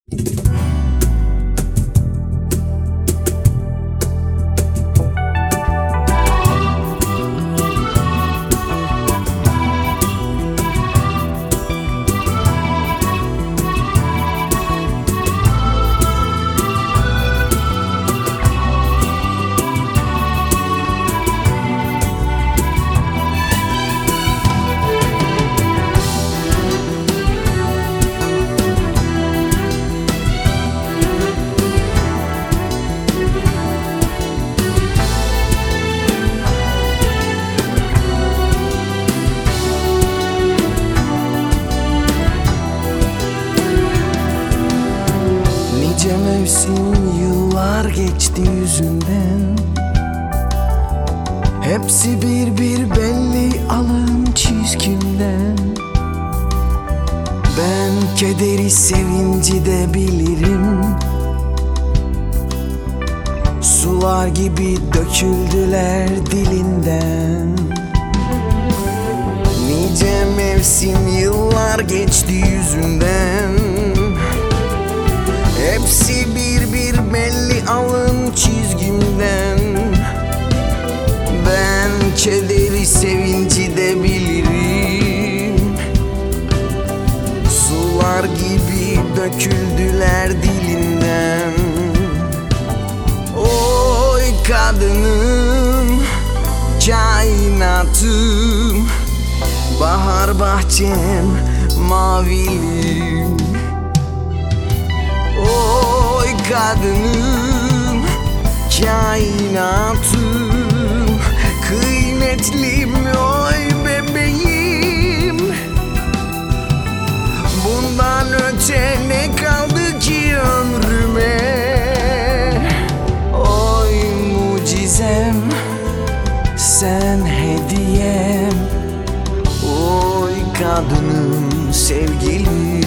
Nice mevsim yıllar geçti yüzünden, hepsi bir bir belli alın çizgimden. Ben kederi sevinci de bilirim, sular gibi döküldüler dilinden. Nice mevsim yıllar geçti yüzünden, hepsi bir bir belli alın çizgimden. Ben kederi sevinci de bilirim, sular gibi döküldüler dilinden. Oy kadınım, kainatım, bahar bahçem, mavilim. Oy kadınım, kainatım, kıymetlim, oy bebeğim. Bundan öte ne kaldı ki ömrüme? Oy mucizem, sen hediyem. Oy kadınım, sevgilim.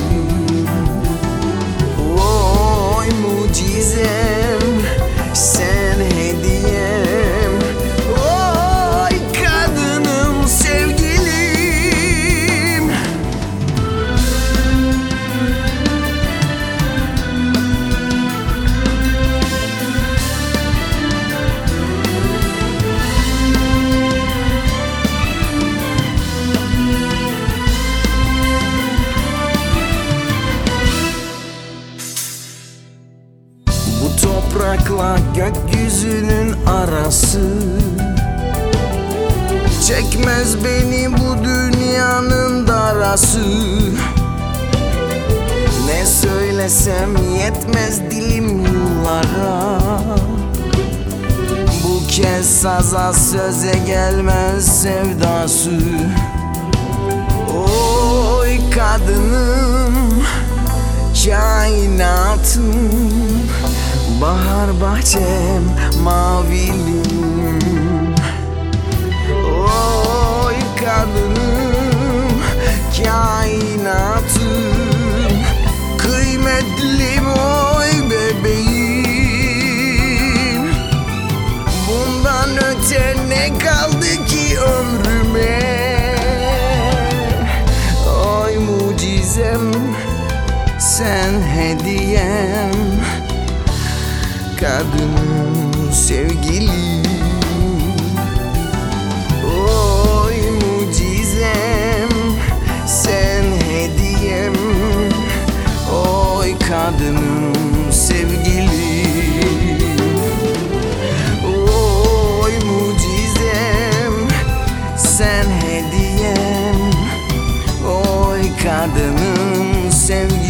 Oy mucizem, sen hediyem. Oy kadınım, sevgilim. Bu toprakla gökyüzünün arası çekmez beni bu dünyanın darası. Ne söylesem yetmez dilim yıllara, bu kez saza söze gelmez sevdası. Oy kadınım, kainatım, bahar bahçem, mavilim. Oy kadınım, kainatım, kıymetlim, oy bebeğim. Bundan öte ne kaldı ki ömrüme? Oy mucizem, sen hediyem. Kadınım, sevgilim. Oy mucizem, sen hediyem. Oy kadınım, sevgilim. Oy mucizem, sen hediyem. Oy kadınım, sevgilim.